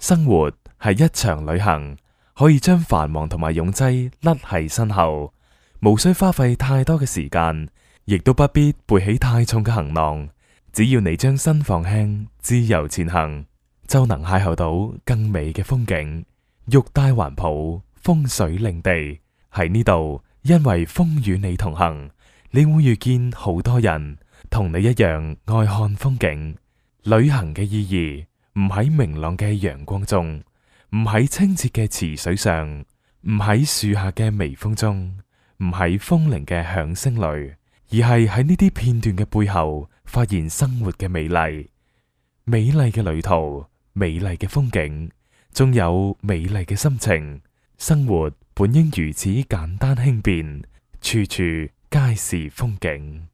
生活係一場旅行，可以將繁忙同埋擁擠甩喺身後，無需花費太多嘅時間，亦都不必背起太重嘅行囊。只要你將心放輕，自由前行，就能邂逅到更美嘅風景。欲戴環抱，風水領地喺呢度，因為風與你同行，你會遇見好多人同你一樣愛看風景。旅行嘅意義唔喺明朗嘅陽光中，唔喺清澈嘅池水上，唔喺樹下嘅微風中，唔喺風鈴嘅響聲裏，而係喺呢啲片段嘅背後，發現生活嘅美麗。美麗嘅旅途，美麗嘅風景，仲有美麗嘅心情。生活本應如此簡單輕便，處處皆是風景。